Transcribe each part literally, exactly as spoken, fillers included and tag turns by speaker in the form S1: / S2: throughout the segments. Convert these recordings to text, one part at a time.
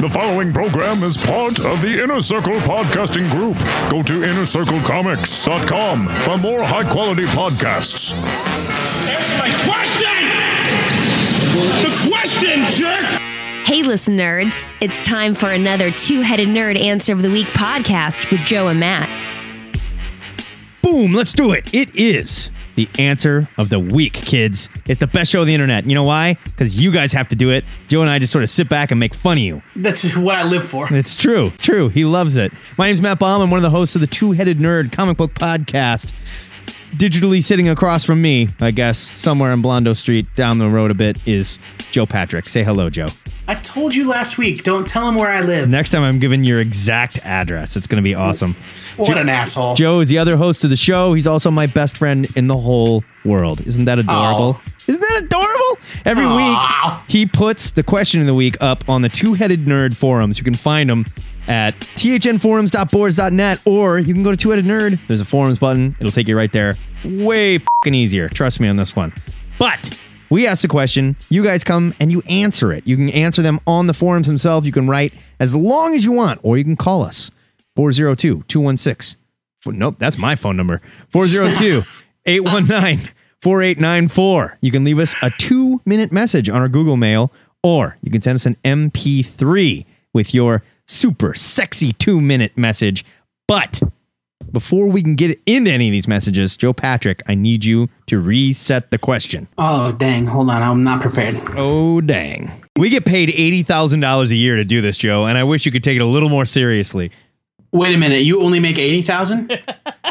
S1: The following program is part of the Inner Circle Podcasting Group. Go to inner circle comics dot com for more high-quality podcasts.
S2: Answer my question! The question, jerk!
S3: Hey, listen, nerds. It's time for another Two-Headed Nerd Answer of the Week podcast with Joe and Matt.
S4: Boom, let's do it. It is the answer of the week, kids. It's the best show on the internet. You know why? Because you guys have to do it. Joe and I just sort of sit back and make fun of you.
S5: That's what I live for.
S4: It's true. True. He loves it. My name's Matt Baum. I'm one of the hosts of the Two-Headed Nerd comic book podcast. Digitally sitting across from me, I guess, somewhere in Blondo Street down the road a bit, is Joe Patrick. Say hello, Joe.
S5: I told you last week, don't tell him where I live.
S4: Next time I'm giving your exact address. It's going to be awesome.
S5: What
S4: Joe,
S5: an asshole.
S4: Joe is the other host of the show. He's also my best friend in the whole world. Isn't that adorable?
S5: Oh.
S4: Isn't that adorable? Every
S5: Aww.
S4: week, he puts the question of the week up on the Two-Headed Nerd forums. You can find them at t h n forums dot boards dot net, or you can go to Two-Headed Nerd. There's a forums button. It'll take you right there. Way f***ing easier. Trust me on this one. But we ask the question. You guys come and you answer it. You can answer them on the forums themselves. You can write as long as you want, or you can call us. four oh two, two one six. Nope, that's my phone number. four oh two, eight one nine, four eight nine four. You can leave us a two-minute message on our Google Mail, or you can send us an M P three with your super sexy two-minute message. But before we can get into any of these messages, Joe Patrick, I need you to reset the question.
S5: Oh, dang. Hold on. I'm not prepared.
S4: Oh, dang. We get paid eighty thousand dollars a year to do this, Joe, and I wish you could take it a little more seriously.
S5: Wait a minute. You only make eighty thousand dollars?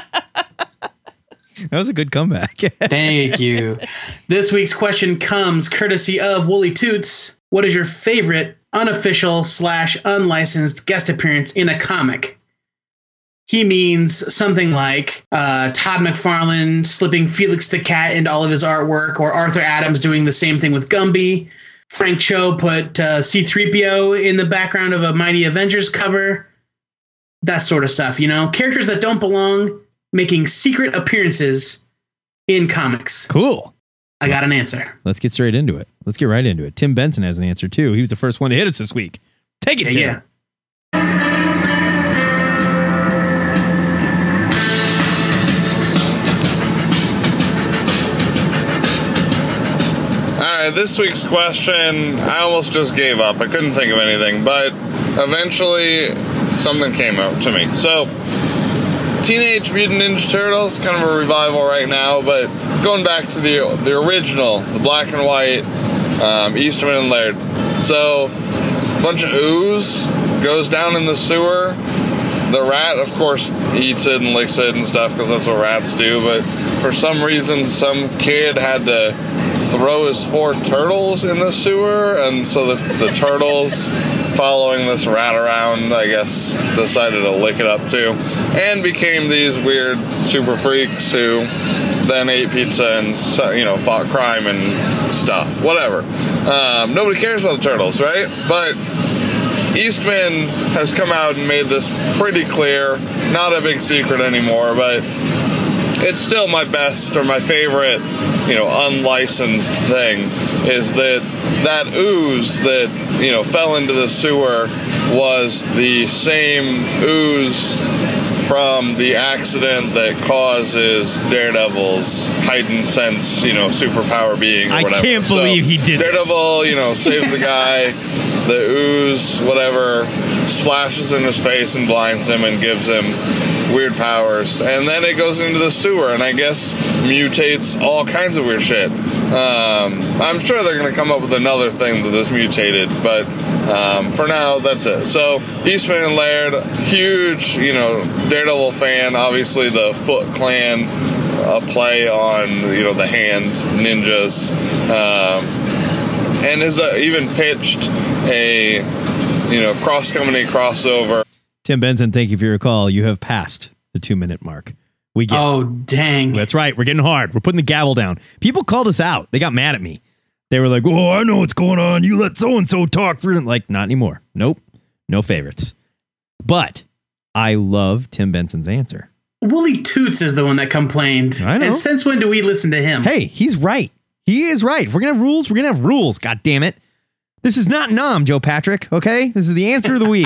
S4: That was a good comeback.
S5: Thank you. This week's question comes courtesy of Wooly Toots. What is your favorite unofficial slash unlicensed guest appearance in a comic? He means something like uh, Todd McFarlane slipping Felix the Cat into all of his artwork, or Arthur Adams doing the same thing with Gumby. Frank Cho put uh, C three P O in the background of a Mighty Avengers cover. That sort of stuff, you know? Characters that don't belong making secret appearances in comics.
S4: Cool.
S5: I got an answer.
S4: Let's get straight into it. Let's get right into it. Tim Benson has an answer, too. He was the first one to hit us this week. Take it,
S5: yeah,
S4: Tim.
S5: Yeah.
S6: All right, this week's question, I almost just gave up. I couldn't think of anything, but eventually something came up to me. So, Teenage Mutant Ninja Turtles, kind of a revival right now, but going back to the the original, the black and white, um, Eastman and Laird. So, a bunch of ooze goes down in the sewer. The rat, of course, eats it and licks it and stuff, because that's what rats do, but for some reason, some kid had to throw his four turtles in the sewer, and so the, the turtles, following this rat around, I guess, decided to lick it up too, and became these weird super freaks who then ate pizza and, you know, fought crime and stuff. Whatever. Um, nobody cares about the turtles, right? But Eastman has come out and made this pretty clear. Not a big secret anymore, but it's still my best or my favorite, you know, unlicensed thing, is that that ooze that, you know, fell into the sewer was the same ooze from the accident that causes Daredevil's heightened sense, you know, superpower being or
S4: I
S6: whatever.
S4: can't believe
S6: so
S4: he did
S6: Daredevil,
S4: this.
S6: you know, saves the guy. The ooze, whatever, splashes in his face and blinds him and gives him weird powers. And then it goes into the sewer and I guess mutates all kinds of weird shit. Um, I'm sure they're going to come up with another thing that is mutated, but um, for now, that's it. So, Eastman and Laird, huge, you know, Daredevil fan. Obviously, the Foot Clan, a play on, you know, the hand ninjas. Um, and has uh, even pitched a, you know, cross-company crossover.
S4: Tim Benson, thank you for your call. You have passed the two-minute mark. We get.
S5: Oh, dang.
S4: That's right. We're getting hard. We're putting the gavel down. People called us out. They got mad at me. They were like, oh, I know what's going on. You let so-and-so talk for... Like, not anymore. Nope. No favorites. But I love Tim Benson's answer.
S5: Wooly Toots is the one that complained.
S4: I know.
S5: And since when do we listen to him?
S4: Hey, he's right. He is right. If we're going to have rules, we're going to have rules. God damn it. This is not Nom, Joe Patrick. Okay, this is the answer of the week.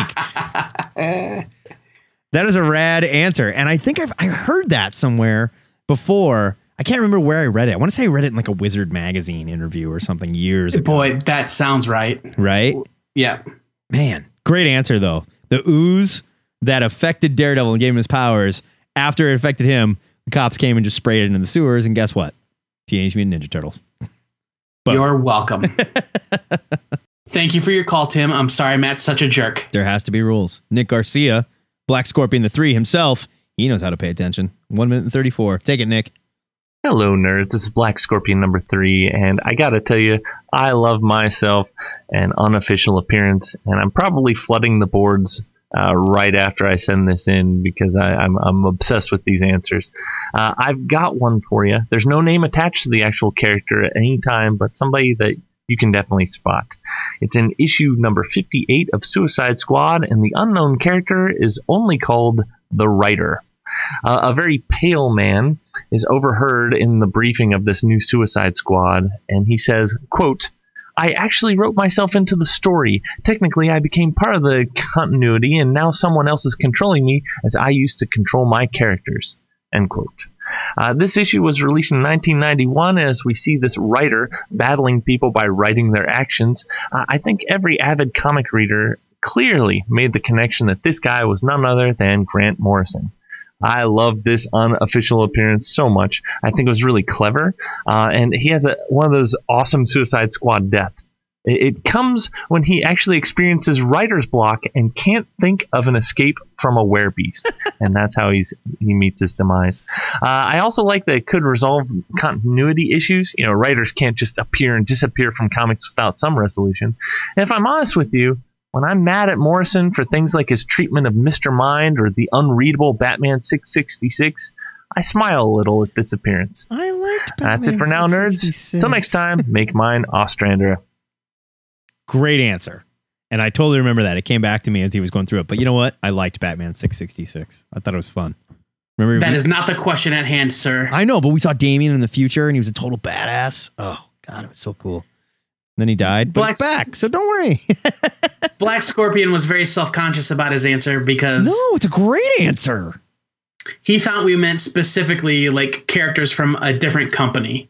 S4: That is a rad answer, and I think I've I heard that somewhere before. I can't remember where I read it. I want to say I read it in like a Wizard magazine interview or something years ago.
S5: Boy, that sounds right.
S4: Right?
S5: Yeah.
S4: Man, great answer though. The ooze that affected Daredevil and gave him his powers. After it affected him, the cops came and just sprayed it into the sewers, and guess what? Teenage Mutant Ninja Turtles. But
S5: you're welcome. Thank you for your call, Tim. I'm sorry Matt's such a jerk.
S4: There has to be rules. Nick Garcia, Black Scorpion the Three himself, he knows how to pay attention. One minute and thirty-four. Take it, Nick.
S7: Hello, nerds. This is Black Scorpion number three, and I gotta tell you, I love myself an unofficial appearance, and I'm probably flooding the boards uh, right after I send this in because I, I'm, I'm obsessed with these answers. Uh, I've got one for you. There's no name attached to the actual character at any time, but somebody that you can definitely spot. It's in issue number fifty-eight of Suicide Squad, and the unknown character is only called the Writer. Uh, a very pale man is overheard in the briefing of this new Suicide Squad, and he says, quote, I actually wrote myself into the story. Technically, I became part of the continuity, and now someone else is controlling me as I used to control my characters. End quote. Uh, this issue was released in nineteen ninety-one as we see this writer battling people by writing their actions. Uh, I think every avid comic reader clearly made the connection that this guy was none other than Grant Morrison. I love this unofficial appearance so much. I think it was really clever. Uh, and he has a, one of those awesome Suicide Squad deaths. It, it comes when he actually experiences writer's block and can't think of an escape from a werebeast. And that's how he's he meets his demise. Uh, I also like that it could resolve continuity issues. You know, writers can't just appear and disappear from comics without some resolution. And if I'm honest with you, when I'm mad at Morrison for things like his treatment of Mister Mind or the unreadable Batman six sixty-six, I smile a little at this appearance.
S4: I liked Batman
S7: That's it for now, nerds. Till next time, make mine Ostrander.
S4: Great answer. And I totally remember that. It came back to me as he was going through it. But you know what? I liked Batman six sixty-six. I thought it was fun. Remember?
S5: That
S4: we,
S5: is not the question at hand, sir.
S4: I know, but we saw Damian in the future and he was a total badass. Oh, God, it was so cool. Then he died, but he's back, so don't worry.
S5: Black Scorpion was very self-conscious about his answer because...
S4: No, it's a great answer.
S5: He thought we meant specifically like characters from a different company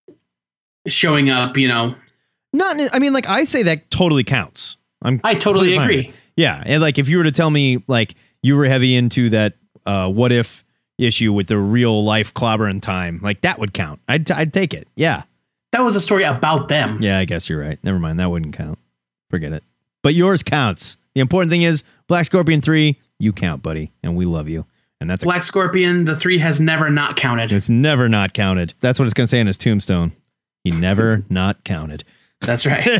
S5: showing up, you know.
S4: Not, I mean, like I say that totally counts. I'm
S5: I totally agree.
S4: Yeah, and like if you were to tell me like you were heavy into that uh, what if issue with the real life clobbering time, like that would count. I'd I'd take it. Yeah.
S5: That was a story about them.
S4: Yeah, I guess you're right. Never mind. That wouldn't count. Forget it. But yours counts. The important thing is Black Scorpion three, you count, buddy. And we love you. And that's
S5: Black a- Scorpion, the three has never not counted.
S4: It's never not counted. That's what it's going to say on his tombstone. He never not counted.
S5: That's right.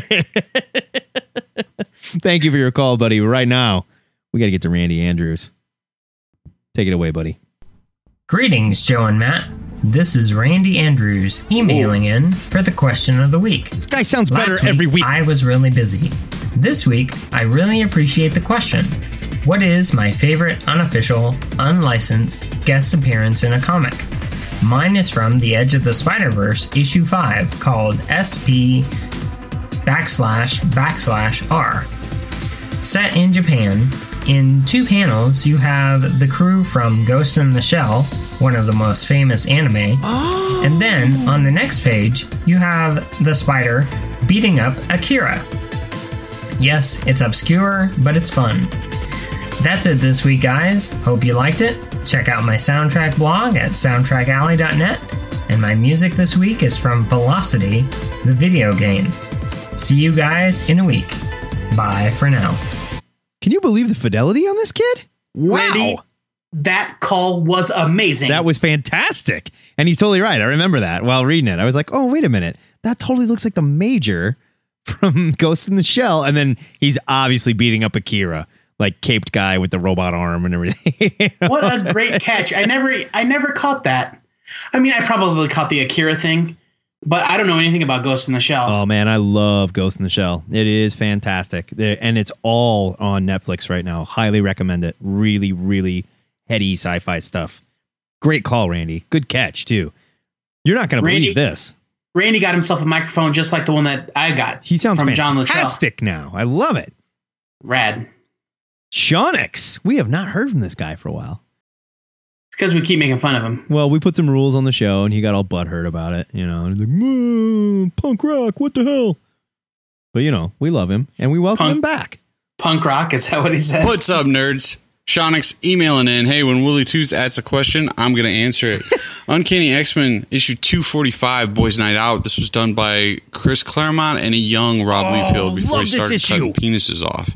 S4: Thank you for your call, buddy. Right now, we got to get to Randy Andrews. Take it away, buddy.
S8: Greetings, Joe and Matt. This is Randy Andrews emailing Ooh. in for the question of the week.
S4: This guy sounds
S8: Last
S4: better
S8: week,
S4: every week.
S8: I was really busy. This week, I really appreciate the question. What is my favorite unofficial, unlicensed guest appearance in a comic? Mine is from The Edge of the Spider-Verse, issue five, called S P backslash backslash R. Set in Japan, in two panels, you have the crew from Ghost in the Shell, one of the most famous anime. Oh. And then, on the next page, you have the spider beating up Akira. Yes, it's obscure, but it's fun. That's it this week, guys. Hope you liked it. Check out my soundtrack blog at soundtrack alley dot net. And my music this week is from Velocity, the video game. See you guys in a week. Bye for now.
S4: Can you believe the fidelity on this kid? Wow.
S5: Randy, that call was amazing.
S4: That was fantastic. And he's totally right. I remember that while reading it. I was like, oh, wait a minute. That totally looks like the Major from Ghost in the Shell. And then he's obviously beating up Akira, like caped guy with the robot arm and everything. You know?
S5: What a great catch. I never I never caught that. I mean, I probably caught the Akira thing, but I don't know anything about Ghost in the Shell.
S4: Oh, man, I love Ghost in the Shell. It is fantastic. And it's all on Netflix right now. Highly recommend it. Really, really heady sci-fi stuff. Great call, Randy. Good catch, too. You're not going to believe this.
S5: Randy got himself a microphone just like the one that I got.
S4: He sounds
S5: from John Luttrell.
S4: fantastic now. I love it.
S5: Rad.
S4: Shawnix. We have not heard from this guy for a while.
S5: It's because we keep making fun of him.
S4: Well, we put some rules on the show, and he got all butthurt about it. You know, and he's like, "Mm, punk rock, what the hell?" But, you know, we love him, and we welcome
S5: Punk-
S4: him back.
S5: Punk rock, is that what he said?
S9: What's up, nerds? Shawnix emailing in, hey, when Willie Toots asks a question, I'm going to answer it. Uncanny X-Men issue two forty-five, Boys Night Out. This was done by Chris Claremont and a young Rob
S4: Oh,
S9: Liefeld before
S4: love
S9: he
S4: this
S9: started
S4: issue.
S9: cutting penises off.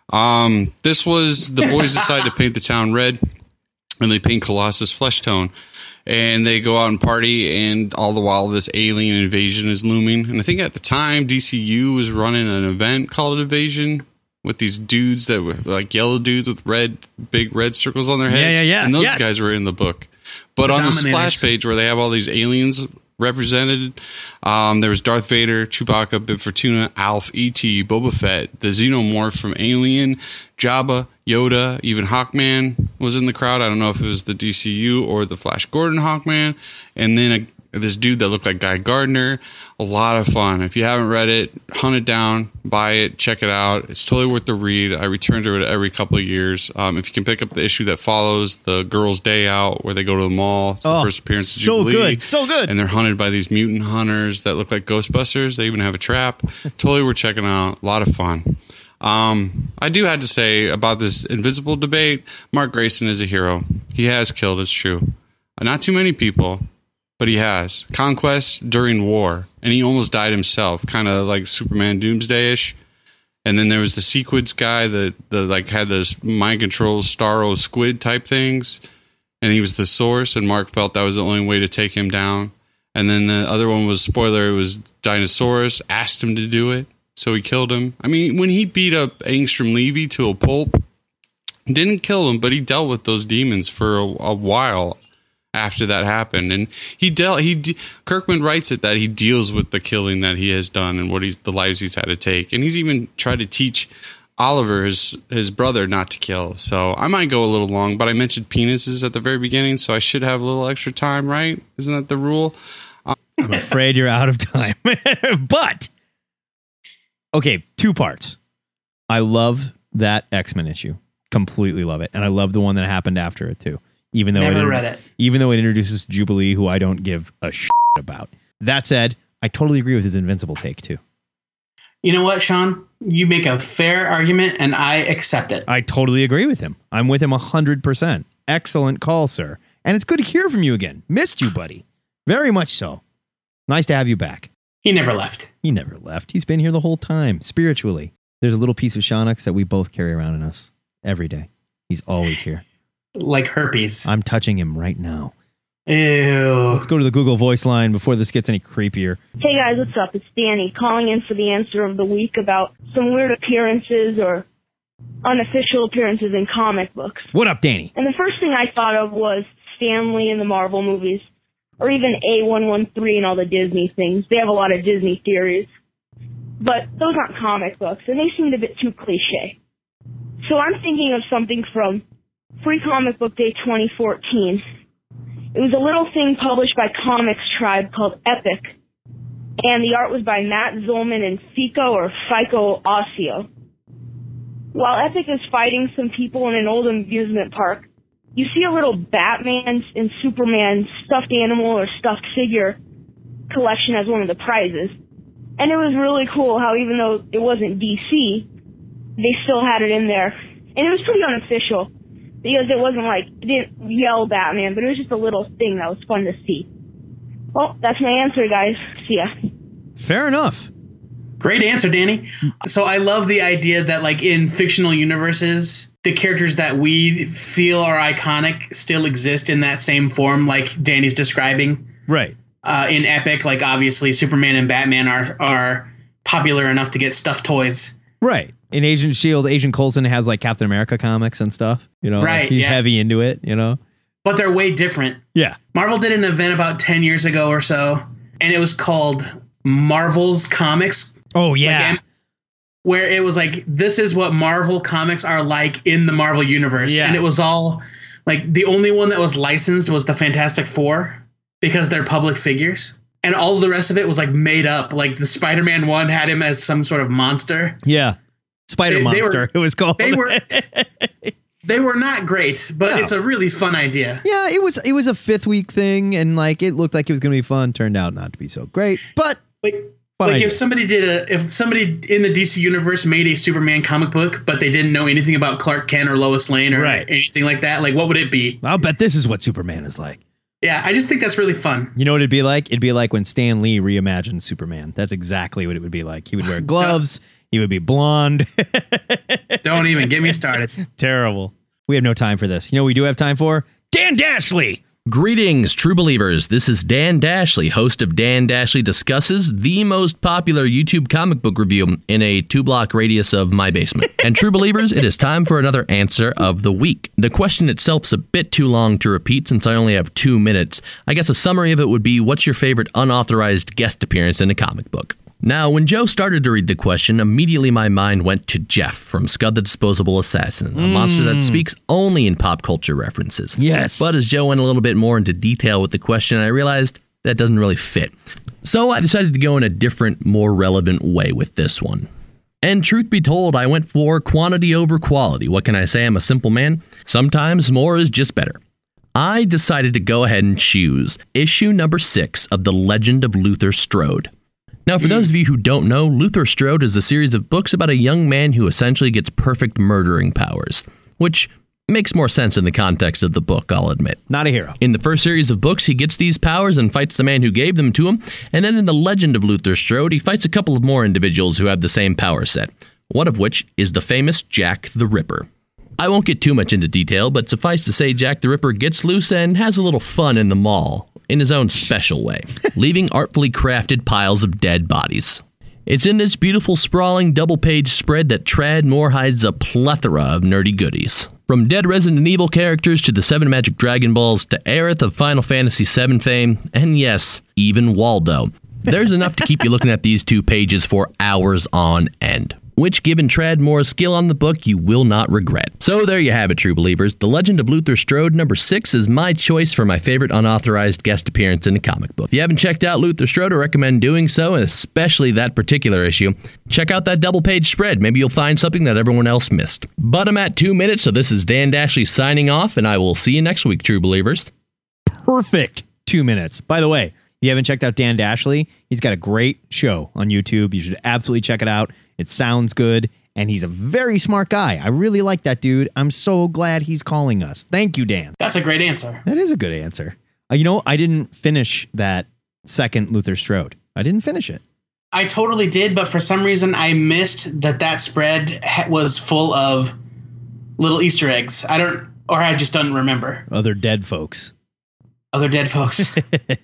S9: Um, this was the boys decide to paint the town red, and they paint Colossus flesh tone. And they go out and party, and all the while this alien invasion is looming. And I think at the time, D C U was running an event called Invasion with these dudes that were like yellow dudes with red, big red circles on their heads.
S4: Yeah, yeah, yeah.
S9: And those
S4: Yes.
S9: guys were in the book. But
S5: The
S9: on the
S5: Dominators.
S9: splash page where they have all these aliens represented, um, there was Darth Vader, Chewbacca, Bib Fortuna, Alf, E T, Boba Fett, the Xenomorph from Alien, Jabba, Yoda, even Hawkman was in the crowd. I don't know if it was the D C U or the Flash Gordon Hawkman. And then a, this dude that looked like Guy Gardner. A lot of fun. If you haven't read it, hunt it down, buy it, check it out. It's totally worth the read. I return to it every couple of years. Um, if you can pick up the issue that follows, the Girls' Day Out, where they go to the mall. It's the
S4: Oh,
S9: first appearance of
S4: so
S9: Jubilee.
S4: good. So good.
S9: And they're hunted by these mutant hunters that look like Ghostbusters. They even have a trap. Totally worth checking out. A lot of fun. Um, I do have to say about this Invincible debate, Mark Grayson is a hero. He has killed, it's true. Not too many people, but he has. Conquest during war, and he almost died himself, kind of like Superman Doomsday-ish. And then there was the Sequids guy that the like had this mind control Starro squid type things, and he was the source, and Mark felt that was the only way to take him down. And then the other one was, spoiler, it was Dinosaurus, asked him to do it, so he killed him. I mean, when he beat up Angstrom Levy to a pulp, didn't kill him, but he dealt with those demons for a, a while after that happened. And he dealt, he, de- Kirkman writes it that he deals with the killing that he has done and what he's, the lives he's had to take. And he's even tried to teach Oliver, his, his brother, not to kill. So I might go a little long, but I mentioned penises at the very beginning, so I should have a little extra time, right? Isn't that the rule?
S4: I'm afraid you're out of time. But, okay, two parts. I love that X-Men issue. Completely love it. And I love the one that happened after it, too. Even though
S5: Never
S4: it,
S5: read it.
S4: Even though it introduces Jubilee, who I don't give a shit about. That said, I totally agree with his Invincible take, too.
S5: You know what, Sean? You make a fair argument, and I accept it.
S4: I totally agree with him. I'm with him one hundred percent. Excellent call, sir. And it's good to hear from you again. Missed you, buddy. Very much so. Nice to have you back.
S5: He never left.
S4: He never left. He's been here the whole time, spiritually. There's a little piece of Shawnix that we both carry around in us every day. He's always here.
S5: Like herpes.
S4: I'm touching him right now.
S5: Ew.
S4: Let's go to the Google voice line before this gets any creepier.
S10: Hey guys, what's up? It's Danny calling in for the answer of the week about some weird appearances or unofficial appearances in comic books.
S4: What up, Danny?
S10: And the first thing I thought of was Stan Lee in the Marvel movies, or even A one one three and all the Disney things. They have a lot of Disney theories. But those aren't comic books, and they seemed a bit too cliche. So I'm thinking of something from Free Comic Book Day twenty fourteen. It was a little thing published by Comics Tribe called Epic, and the art was by Matt Zolman and Fico or Fico Ossio. While Epic is fighting some people in an old amusement park, you see a little Batman and Superman stuffed animal or stuffed figure collection as one of the prizes. And it was really cool how even though it wasn't D C, they still had it in there. And it was pretty unofficial, because it wasn't like, it didn't yell Batman, but it was just a little thing that was fun to see. Well, that's my answer, guys. See ya.
S4: Fair enough.
S5: Great answer, Danny. So I love the idea that, like, in fictional universes, the characters that we feel are iconic still exist in that same form, like Danny's describing.
S4: Right.
S5: Uh, in Epic, like, obviously, Superman and Batman are are popular enough to get stuffed toys.
S4: Right. In Agent Shield, Agent Coulson has like Captain America comics and stuff. You know,
S5: Right,
S4: like he's
S5: yeah.
S4: heavy into it, you know?
S5: But they're way different.
S4: Yeah.
S5: Marvel did an event about ten years ago or so, and it was called Marvel's Comics.
S4: Oh, yeah.
S5: Like, where it was like, this is what Marvel comics are like in the Marvel universe.
S4: Yeah.
S5: And it was all like, the only one that was licensed was the Fantastic Four because they're public figures. and all of the rest of it was like made up. Like the Spider-Man one had him as some sort of monster.
S4: Yeah. Spider
S5: They- they
S4: Monster,
S5: were-
S4: it was called.
S5: They were they were not great, but
S4: No.
S5: it's a really fun idea.
S4: Yeah, it was it was a fifth week thing, and like it looked like it was gonna be fun. Turned out not to be so great. But
S5: Like,
S4: fun
S5: like
S4: idea.
S5: if somebody did a if somebody in the D C universe made a Superman comic book, but they didn't know anything about Clark Kent or Lois Lane or
S4: Right.
S5: anything like that, like what would it be?
S4: I'll bet this is what Superman is like.
S5: Yeah, I just think that's really fun.
S4: You know what it'd be like? It'd be like when Stan Lee reimagined Superman. That's exactly what it would be like. He would wear gloves. He would be blonde.
S5: Don't even get me started.
S4: Terrible. We have no time for this. You know what we do have time for? Dan Dashley.
S11: Greetings, true believers. This is Dan Dashley, host of Dan Dashley Discusses, the most popular YouTube comic book review in a two-block radius of my basement. And true believers, it is time for another answer of the week. The question itself's a bit too long to repeat since I only have two minutes. I guess a summary of it would be, what's your favorite unauthorized guest appearance in a comic book? Now, when Joe started to read the question, immediately my mind went to Jeff from Scud the Disposable Assassin, a monster that speaks only in pop culture references.
S4: Yes.
S11: But as Joe went a little bit more into detail with the question, I realized that doesn't really fit. So I decided to go in a different, more relevant way with this one. And truth be told, I went for quantity over quality. What can I say? I'm a simple man. Sometimes more is just better. I decided to go ahead and choose issue number six of The Legend of Luther Strode. Now, for those of you who don't know, Luther Strode is a series of books about a young man who essentially gets perfect murdering powers, which makes more sense in the context of the book, I'll admit.
S4: Not a hero.
S11: In the first series of books, he gets these powers and fights the man who gave them to him, and then in The Legend of Luther Strode, he fights a couple of more individuals who have the same power set, one of which is the famous Jack the Ripper. I won't get too much into detail, but suffice to say Jack the Ripper gets loose and has a little fun in the mall, in his own special way, leaving artfully crafted piles of dead bodies. It's in this beautiful, sprawling, double-page spread that Tradmore hides a plethora of nerdy goodies. From dead Resident Evil characters to the seven Magic Dragon Balls to Aerith of Final Fantasy seven fame, and yes, even Waldo. There's enough to keep you looking at these two pages for hours on end, which, given Tradmore's skill on the book, you will not regret. So there you have it, true believers. The Legend of Luther Strode number six is my choice for my favorite unauthorized guest appearance in a comic book. If you haven't checked out Luther Strode, I recommend doing so, and especially that particular issue. Check out that double-page spread. Maybe you'll find something that everyone else missed. But I'm at two minutes, so this is Dan Dashley signing off, and I will see you next week, true believers.
S4: Perfect two minutes. By the way, if you haven't checked out Dan Dashley, he's got a great show on YouTube. You should absolutely check it out. It sounds good, and he's a very smart guy. I really like that dude. I'm so glad he's calling us. Thank you, Dan.
S5: That's a great answer.
S4: That is a good answer. Uh, you know, I didn't finish that second Luther Strode. I didn't finish it.
S5: I totally did, but for some reason I missed that that spread ha- was full of little Easter eggs. I don't, or I just don't remember.
S4: Other dead folks.
S5: Other dead folks.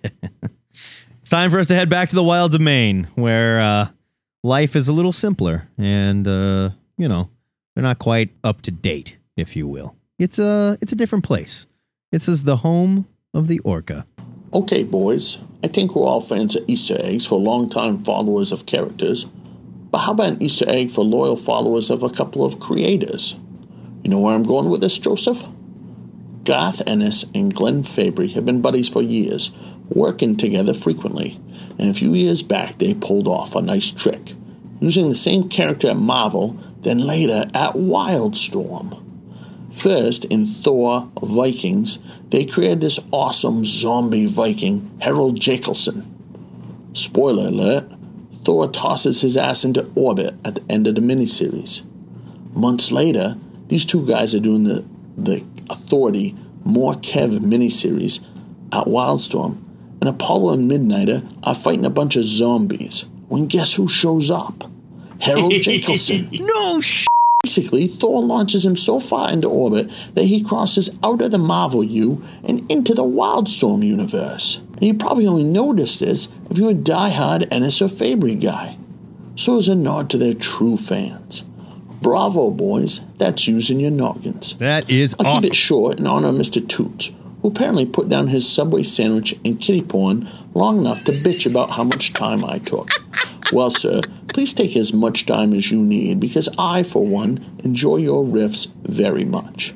S4: It's time for us to head back to the wilds of Maine, where uh, life is a little simpler and, uh, you know, they're not quite up to date, if you will. It's a, it's a different place. This is the home of the orca.
S12: Okay, boys, I think we're all fans of Easter eggs for longtime followers of characters, but how about an Easter egg for loyal followers of a couple of creators? You know where I'm going with this, Joseph? Garth Ennis and Glenn Fabry have been buddies for years, working together frequently, and a few years back they pulled off a nice trick, using the same character at Marvel, then later at Wildstorm. First, in Thor Vikings, they created this awesome zombie Viking, Harold Jackelson. Spoiler alert, Thor tosses his ass into orbit at the end of the miniseries. Months later, these two guys are doing the, the Authority More Kev miniseries at Wildstorm, and Apollo and Midnighter are fighting a bunch of zombies. When guess who shows up? Harold Jackelson.
S4: No sh**.
S12: Basically, Thor launches him so far into orbit that he crosses out of the Marvel U and into the Wildstorm universe. And you probably only noticed this if you're a die-hard Ennis or Fabry guy. So as a nod to their true fans. Bravo, boys. That's using your noggins.
S4: That is
S12: I'll
S4: awesome.
S12: keep it short in honor of Mister Toots, who apparently put down his Subway sandwich and kitty porn long enough to bitch about how much time I took. Well, sir, please take as much time as you need, because I, for one, enjoy your riffs very much.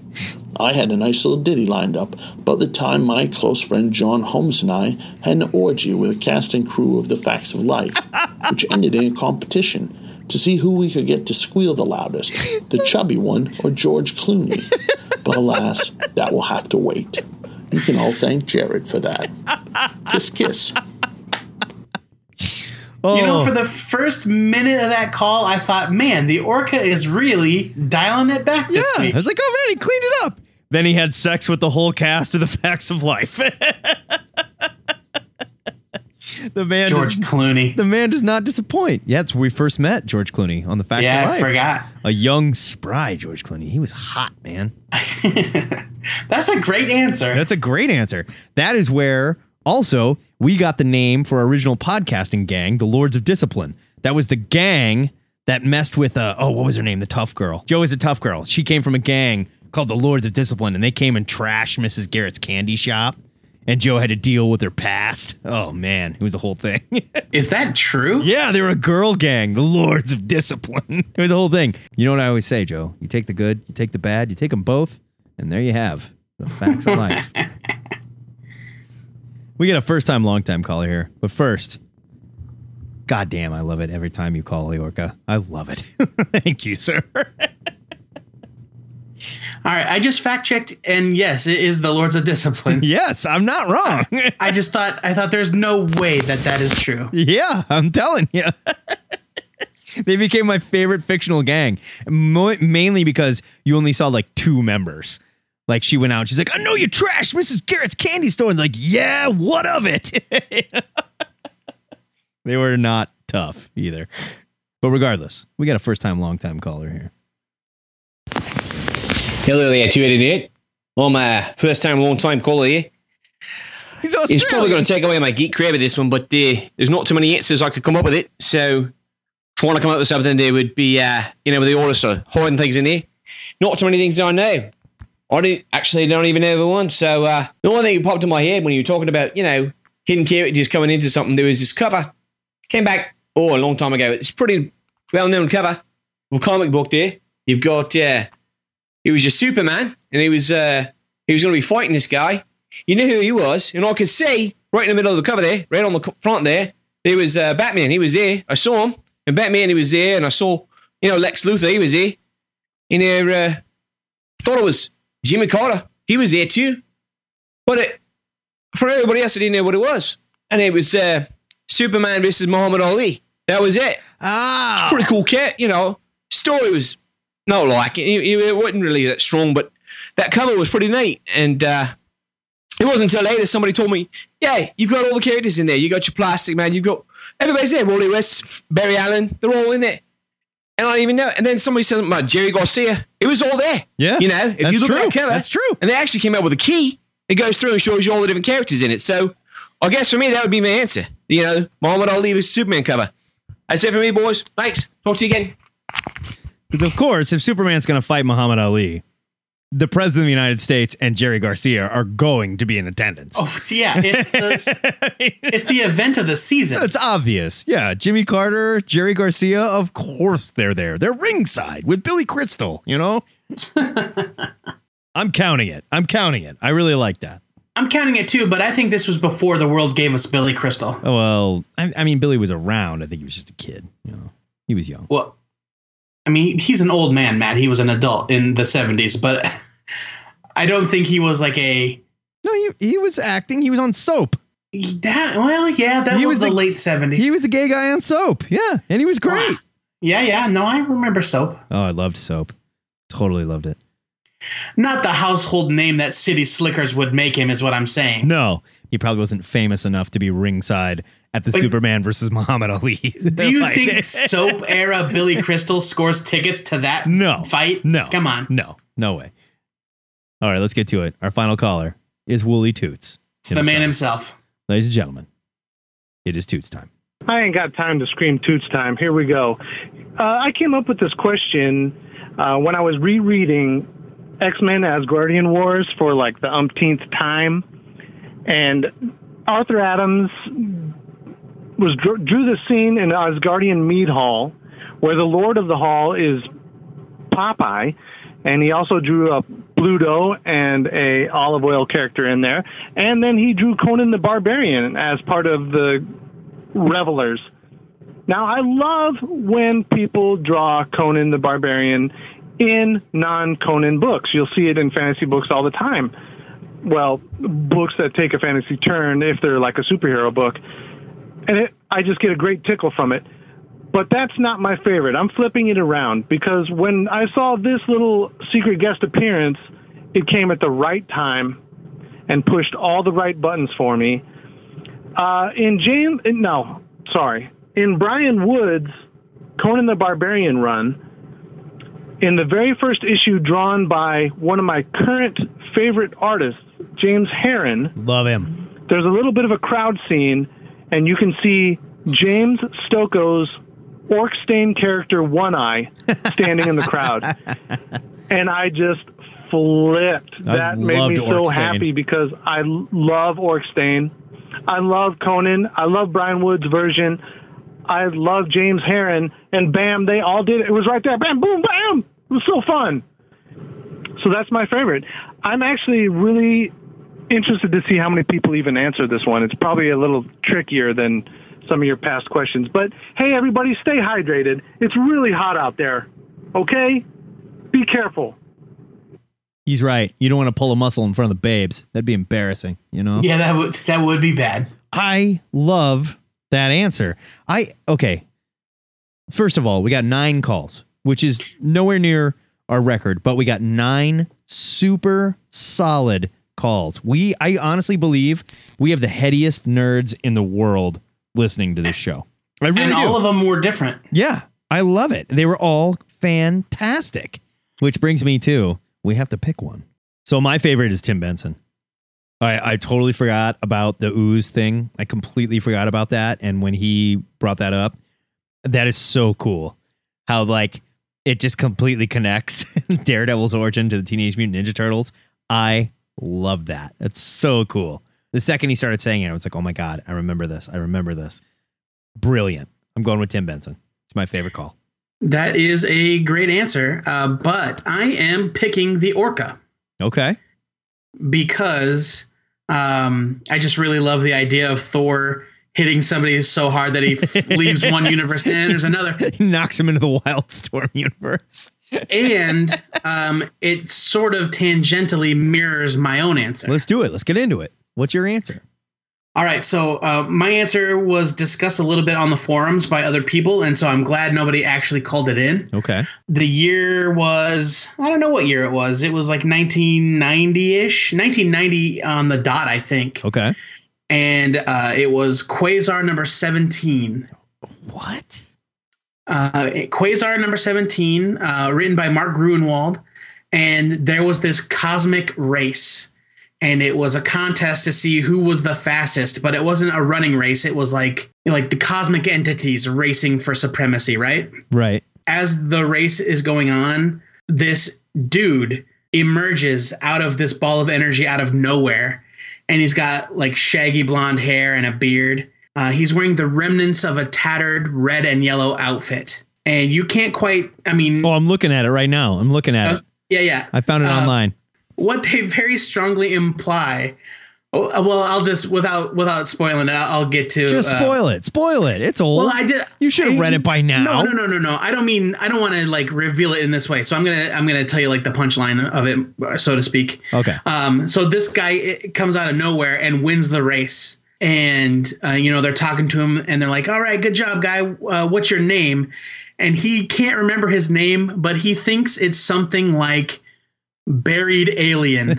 S12: I had a nice little ditty lined up about the time my close friend John Holmes and I had an orgy with a cast and crew of The Facts of Life, which ended in a competition to see who we could get to squeal the loudest, the chubby one or George Clooney. But alas, that will have to wait. You can all thank Jared for that. Kiss, kiss.
S4: Oh.
S5: You know, for the first minute of that call, I thought, man, the orca is really dialing it back this
S4: yeah,
S5: week.
S4: I was like, oh man, he cleaned it up. Then he had sex with the whole cast of The Facts of Life. The man,
S5: George
S4: does,
S5: Clooney.
S4: The man does not disappoint. Yeah, it's where we first met George Clooney on The Facts
S5: yeah,
S4: of Life.
S5: I forgot.
S4: A young, spry George Clooney. He was hot, man.
S5: That's a great answer.
S4: That's a great answer. That is where also we got the name for our original podcasting gang, the Lords of Discipline. That was the gang that messed with, uh, oh, what was her name? The tough girl. Joe is a tough girl. She came from a gang called the Lords of Discipline, and they came and trashed Missus Garrett's candy shop. And Joe had to deal with her past. Oh, man. It was the whole thing.
S5: Is that true?
S4: Yeah, they were a girl gang, the Lords of Discipline. It was the whole thing. You know what I always say, Joe? You take the good, you take the bad, you take them both, and there you have the facts of life. We get a first-time, long-time caller here. But first, goddamn, I love it every time you call Leorca. I love it. Thank you, sir.
S5: All right, I just fact checked, and yes, it is the Lords of Discipline.
S4: Yes, I'm not wrong.
S5: I just thought I thought there's no way that that is true.
S4: Yeah, I'm telling you. They became my favorite fictional gang, Mo- mainly because you only saw like two members. Like she went out, she's like, "I know you trashed Missus Garrett's candy store," and like, "Yeah, what of it?" They were not tough either. But regardless, we got a first time, long time caller here.
S13: Hello there, two-headed nerd. I'm a first-time, long-time caller here.
S4: He's Australian.
S13: It's probably going to take away my geek cred with this one, but uh, there's not too many answers I could come up with it. So trying to come up with something that would be, uh, you know, with the orchestra, hiding things in there. Not too many things that I know. I don't, actually don't even know the one. So uh, the only thing that popped in my head when you were talking about, you know, hidden characters coming into something, there was this cover. Came back, oh, a long time ago. It's a pretty well-known cover of a comic book there. You've got... Uh, He was just Superman, and he was uh, he was going to be fighting this guy. You knew who he was, and I could see right in the middle of the cover there, right on the front there, there was uh, Batman. He was there. I saw him, and Batman, he was there, and I saw, you know, Lex Luthor, he was there. And I uh, thought it was Jimmy Carter. He was there too. But it, for everybody else, I didn't know what it was. And it was uh, Superman versus Muhammad Ali. That was it.
S4: Ah,
S13: it's a pretty cool cat, you know. Story was not like it. It, it wasn't really that strong, but that cover was pretty neat. And uh, it wasn't until later somebody told me, yeah, you've got all the characters in there. You got your Plastic Man. You've got everybody's there. Wally West, Barry Allen, they're all in there. And I didn't even know. And then somebody said about Jerry Garcia. It was all there.
S4: Yeah.
S13: You know, if
S4: that's
S13: you look
S4: true.
S13: at that cover.
S4: That's true.
S13: And they actually came out with a key. It goes through and shows you all the different characters in it. So I guess for me, that would be my answer. You know, Muhammad Ali was Superman cover. That's it for me, boys. Thanks. Talk to you again.
S4: Because of course, if Superman's going to fight Muhammad Ali, the President of the United States and Jerry Garcia are going to be in attendance.
S5: Oh, yeah. It's the, it's the event of the season.
S4: It's obvious. Yeah. Jimmy Carter, Jerry Garcia, of course they're there. They're ringside with Billy Crystal, you know? I'm counting it. I'm counting it. I really like that.
S5: I'm counting it too, but I think this was before the world gave us Billy Crystal.
S4: Oh, well, I, I mean, Billy was around. I think he was just a kid. You know, he was young.
S5: Well, I mean, he's an old man, Matt. He was an adult in the seventies, but I don't think he was like a.
S4: No, he he was acting. He was on Soap.
S5: That well, yeah, that
S4: he
S5: was,
S4: was
S5: the,
S4: the
S5: late seventies.
S4: He was the gay guy on Soap. Yeah, and he was great.
S5: Wow. Yeah, yeah. No, I remember Soap.
S4: Oh, I loved Soap. Totally loved it.
S5: Not the household name that City Slickers would make him, is what I'm saying.
S4: No, he probably wasn't famous enough to be ringside at the like, Superman versus Muhammad Ali.
S5: Do you like, think Soap era Billy Crystal scores tickets to that
S4: no,
S5: fight?
S4: No.
S5: Come on.
S4: No, no way. All right, let's get to it. Our final caller is Wooly Toots.
S5: It's the man himself.
S4: Ladies and gentlemen, it is Toots time.
S14: I ain't got time to scream Toots time. Here we go. Uh, I came up with this question uh, when I was rereading X-Men Asgardian Wars for like the umpteenth time. And Arthur Adams was drew, drew the scene in Asgardian Mead Hall where the Lord of the Hall is Popeye. And he also drew a Bluto and a olive oil character in there. And then he drew Conan the Barbarian as part of the Revelers. Now, I love when people draw Conan the Barbarian in non-Conan books. You'll see it in fantasy books all the time. Well, books that take a fantasy turn if they're like a superhero book. And it, I just get a great tickle from it. But that's not my favorite. I'm flipping it around because when I saw this little secret guest appearance, it came at the right time and pushed all the right buttons for me. Uh, in James, no, sorry. In Brian Wood's Conan the Barbarian run, in the very first issue drawn by one of my current favorite artists, James Herron.
S4: Love him.
S14: There's a little bit of a crowd scene, and you can see James Stokoe's Orc-Stain character One Eye standing in the crowd. And I just flipped.
S4: I
S14: That made me so
S4: Orc-Stain.
S14: happy because I l- love Orc-Stain. I love Conan. I love Brian Wood's version. I love James Herron. And bam, they all did it. It was right there. Bam, boom, bam. It was so fun. So that's my favorite. I'm actually really interested to see how many people even answer this one. It's probably a little trickier than some of your past questions. But hey, everybody, stay hydrated. It's really hot out there. Okay? Be careful.
S4: He's right. You don't want to pull a muscle in front of the babes. That'd be embarrassing, you know?
S5: Yeah, that would that would be bad.
S4: I love that answer. I okay. First of all, we got nine calls, which is nowhere near our record, but we got nine super solid calls. We I honestly believe we have the headiest nerds in the world listening to this show. I really
S5: and
S4: do.
S5: all of them were different.
S4: Yeah, I love it. They were all fantastic. Which brings me to, we have to pick one. So my favorite is Tim Benson. I, I totally forgot about the ooze thing. I completely forgot about that. And when he brought that up, that is so cool. How like it just completely connects Daredevil's origin to the Teenage Mutant Ninja Turtles. I love that. It's so cool. The second he started saying it, I was like, oh my God, I remember this. I remember this. Brilliant. I'm going with Tim Benson. It's my favorite call.
S5: That is a great answer. Uh, but I am picking the Orca.
S4: Okay.
S5: Because um, I just really love the idea of Thor hitting somebody so hard that he f- leaves one universe and enters another.
S4: He knocks him into the Wildstorm universe.
S5: And um, it sort of tangentially mirrors my own answer.
S4: Let's do it. Let's get into it. What's your answer?
S5: All right. So uh, my answer was discussed a little bit on the forums by other people. And so I'm glad nobody actually called it in.
S4: Okay.
S5: The year was, I don't know what year it was. It was like nineteen ninety-ish, nineteen ninety on the dot, I think.
S4: Okay.
S5: And uh, it was Quasar number seventeen.
S4: What?
S5: Uh, Quasar number seventeen, uh, written by Mark Gruenwald. And there was this cosmic race. And it was a contest to see who was the fastest, but it wasn't a running race. It was like, like the cosmic entities racing for supremacy, right?
S4: Right.
S5: As the race is going on, this dude emerges out of this ball of energy out of nowhere. And he's got like shaggy blonde hair and a beard. Uh, he's wearing the remnants of a tattered red and yellow outfit. And you can't quite, I mean.
S4: Oh, I'm looking at it right now. I'm looking at
S5: uh,
S4: it.
S5: Yeah, yeah.
S4: I found it
S5: uh,
S4: online.
S5: What they very strongly imply. Oh, well, I'll just without without spoiling it. I'll, I'll get to
S4: Just spoil
S5: uh,
S4: it. Spoil it. It's old.
S5: Well, I did.
S4: You should have read it by now.
S5: No, no, no, no, no. I don't mean. I don't want to like reveal it in this way. So I'm gonna I'm gonna tell you like the punchline of it, so to speak.
S4: Okay.
S5: Um. So this guy it comes out of nowhere and wins the race, and uh, you know they're talking to him, and they're like, "All right, good job, guy. Uh, what's your name?" And he can't remember his name, but he thinks it's something like Buried Alien.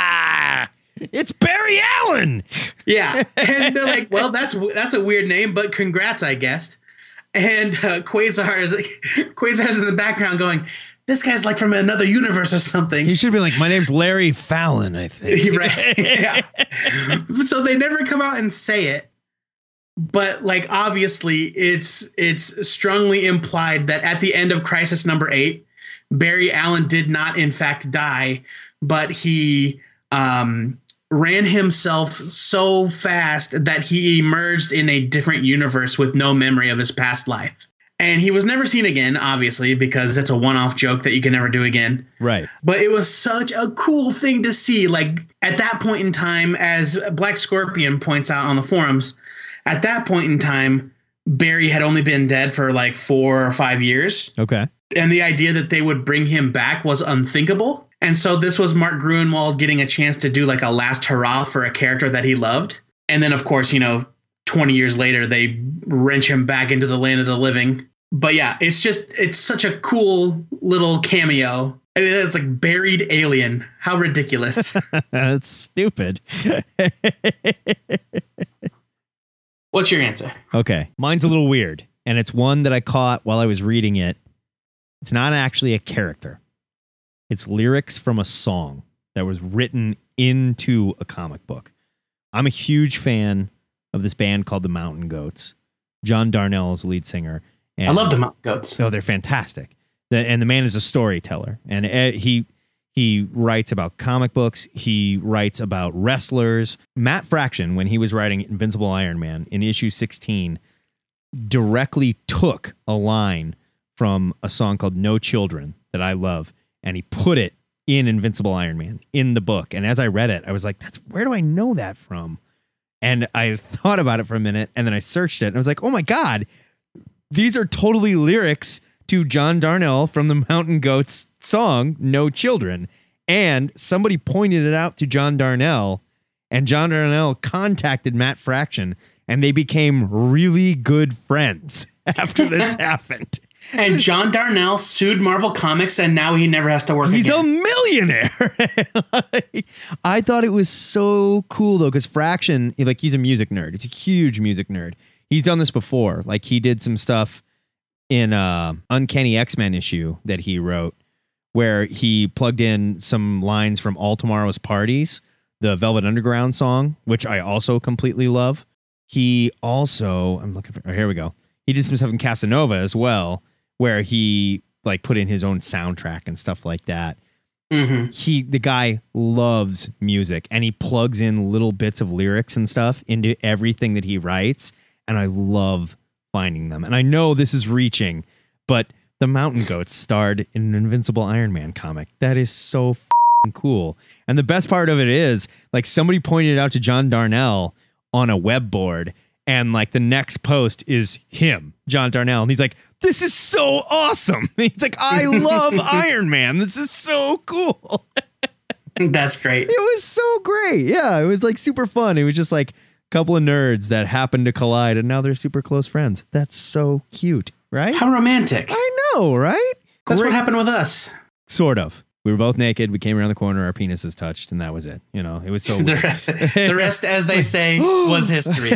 S4: It's Barry Allen.
S5: Yeah. And they're like, well, that's that's a weird name, but congrats, I guess. And uh, Quasar is Quasar's in the background going, this guy's like from another universe or something.
S4: He should be like, my name's Larry Fallon, I think.
S5: Right. Yeah. So they never come out and say it. But like, obviously, it's it's strongly implied that at the end of Crisis number eight, Barry Allen did not, in fact, die, but he um, ran himself so fast that he emerged in a different universe with no memory of his past life. And he was never seen again, obviously, because it's a one-off joke that you can never do again.
S4: Right.
S5: But it was such a cool thing to see. Like, at that point in time, as Black Scorpion points out on the forums, at that point in time, Barry had only been dead for like four or five years.
S4: Okay.
S5: And the idea that they would bring him back was unthinkable. And so this was Mark Gruenwald getting a chance to do like a last hurrah for a character that he loved. And then, of course, you know, twenty years later, they wrench him back into the land of the living. But yeah, it's just, it's such a cool little cameo. And it's like buried alien. How ridiculous.
S4: That's stupid.
S5: What's your answer?
S4: Okay. Mine's a little weird. And it's one that I caught while I was reading it. It's not actually a character. It's lyrics from a song that was written into a comic book. I'm a huge fan of this band called the Mountain Goats. John Darnell is the lead singer. And
S5: I love the Mountain Goats.
S4: Oh, they're fantastic. The, and the man is a storyteller. And uh, he he writes about comic books. He writes about wrestlers. Matt Fraction, when he was writing Invincible Iron Man in issue sixteen, directly took a line from a song called No Children that I love, and he put it in Invincible Iron Man in the book. And as I read it, I was like, "That's where do I know that from?" And I thought about it for a minute, and then I searched it, and I was like, "Oh my God, these are totally lyrics to John Darnell from the Mountain Goats song, No Children." And somebody pointed it out to John Darnell, and John Darnell contacted Matt Fraction, and they became really good friends after this happened.
S5: And John Darnell sued Marvel Comics, and now he never has to work
S4: He's
S5: again.
S4: a millionaire. I thought it was so cool, though, because Fraction, like, he's a music nerd. It's a huge music nerd. He's done this before. Like, he did some stuff in uh, Uncanny X-Men issue that he wrote, where he plugged in some lines from All Tomorrow's Parties, the Velvet Underground song, which I also completely love. He also, I'm looking for, oh, here we go. He did some stuff in Casanova as well, where he like put in his own soundtrack and stuff like that.
S5: Mm-hmm.
S4: He, the guy loves music, and he plugs in little bits of lyrics and stuff into everything that he writes. And I love finding them. And I know this is reaching, but the Mountain Goats starred in an Invincible Iron Man comic. That is so f***ing cool. And the best part of it is, like, somebody pointed it out to John Darnell on a web board, and like the next post is him, John Darnell. And he's like, "This is so awesome." He's like, "I love Iron Man. This is so cool."
S5: That's great.
S4: It was so great. Yeah, it was like super fun. It was just like a couple of nerds that happened to collide, and now they're super close friends. That's so cute, right?
S5: How romantic.
S4: I know, right?
S5: That's
S4: Great.
S5: what happened with us.
S4: Sort of. We were both naked. We came around the corner. Our penises touched, and that was it. You know, it was so.
S5: the, re- the rest, as they say, was history.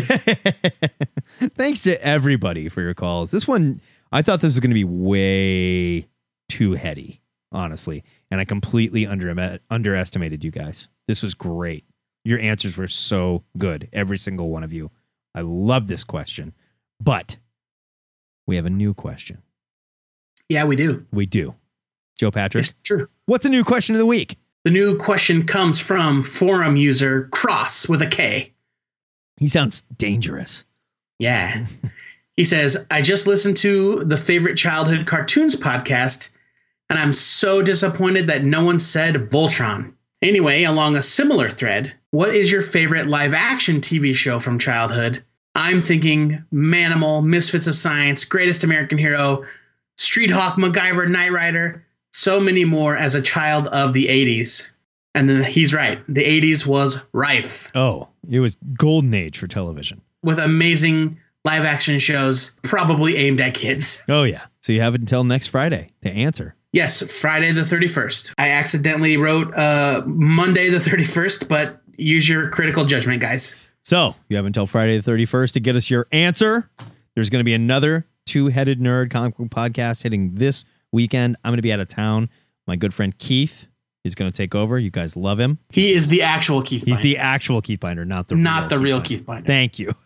S4: Thanks to everybody for your calls. This one, I thought this was going to be way too heady, honestly, and I completely under underestimated you guys. This was great. Your answers were so good, every single one of you. I love this question, but we have a new question.
S5: Yeah, we do.
S4: We do. Joe Patrick.
S5: It's true.
S4: What's a new question of the week?
S5: The new question comes from forum user Cross with a K.
S4: He sounds dangerous.
S5: Yeah. He says, "I just listened to the Favorite Childhood Cartoons podcast, and I'm so disappointed that no one said Voltron. Anyway, along a similar thread, what is your favorite live action T V show from childhood? I'm thinking Manimal, Misfits of Science, Greatest American Hero, Street Hawk, MacGyver, Knight Rider, so many more as a child of the eighties. And then he's right. The eighties was rife.
S4: Oh, it was golden age for television.
S5: With amazing live action shows, probably aimed at kids.
S4: Oh, yeah. So you have it until next Friday to answer.
S5: Yes, Friday the thirty-first. I accidentally wrote uh, Monday the thirty-first, but use your critical judgment, guys.
S4: So you have until Friday the thirty-first to get us your answer. There's going to be another Two-Headed Nerd comic book podcast hitting this weekend. I'm going to be out of town. My good friend Keith is going to take over. You guys love him.
S5: He is the actual Keith
S4: He's
S5: Binder.
S4: the actual Keith Binder, not the
S5: Not
S4: real
S5: the
S4: Keith
S5: real
S4: Binder.
S5: Keith Binder.
S4: Thank you.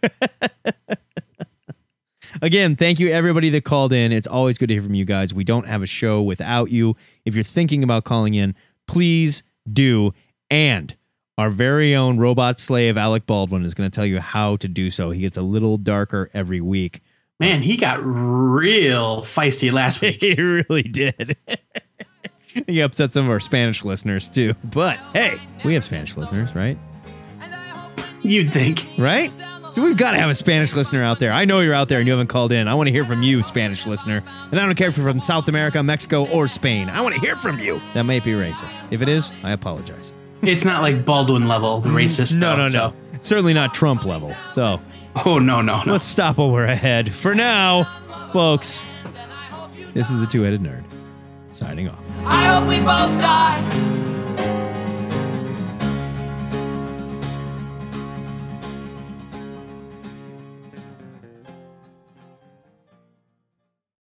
S4: Again, thank you everybody that called in. It's always good to hear from you guys. We don't have a show without you. If you're thinking about calling in, please do. And our very own robot slave, Alec Baldwin, is going to tell you how to do so. He gets a little darker every week.
S5: Man, he got real feisty last week.
S4: He really did. He upset some of our Spanish listeners, too. But, hey, we have Spanish listeners, right?
S5: You'd think.
S4: Right? So we've got to have a Spanish listener out there. I know you're out there and you haven't called in. I want to hear from you, Spanish listener. And I don't care if you're from South America, Mexico, or Spain. I want to hear from you. That might be racist. If it is, I apologize.
S5: It's not like Baldwin level, the racist.
S4: No,
S5: though,
S4: no, no.
S5: so.
S4: It's certainly not Trump level. So.
S5: Oh, no, no, no.
S4: Let's stop while we're ahead. For now, folks, this is the Two-Headed Nerd signing off.
S15: I hope we both die